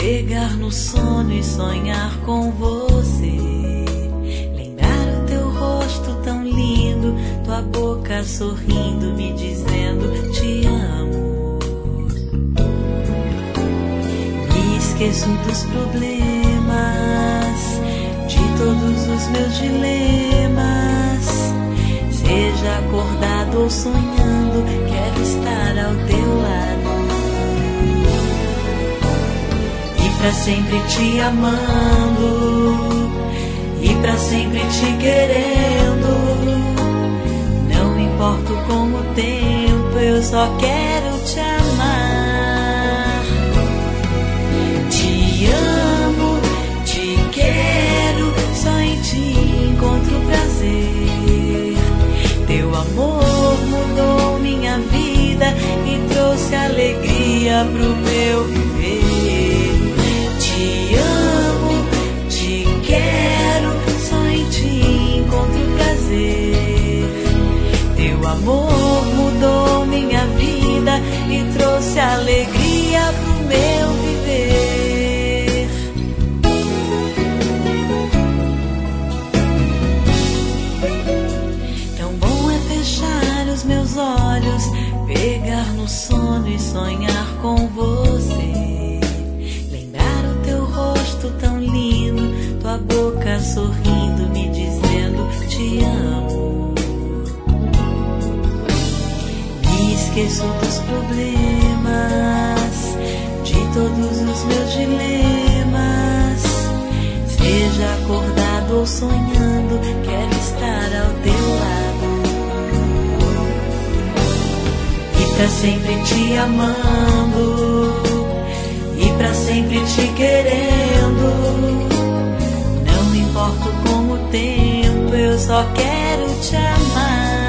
pegar no sono e sonhar com você. Lembrar o teu rosto tão lindo, tua boca sorrindo, me dizendo te amo. Me esqueço dos problemas, de todos os meus dilemas. Seja acordado ou sonhando, quero estar ao teu lado. E pra sempre te amando, e pra sempre te querendo. Não importo com o tempo, eu só quero te amar. Te amo, te quero, só em ti encontro prazer. Teu amor mudou minha vida e trouxe alegria pro meu viver. Te amo, te quero, só em ti encontro prazer. Teu amor mudou minha vida e trouxe alegria pro meu viver. Tão bom é fechar os meus olhos, pegar no sono e sonhar com você. Lembrar o teu rosto tão lindo, tua boca sorrindo, me dizendo te amo. Me esqueço dos problemas, de todos os meus dilemas. Seja acordado ou sonhando, quero estar ao teu lado. E pra sempre te amando, e pra sempre te querendo. Não importo com o tempo, eu só quero te amar.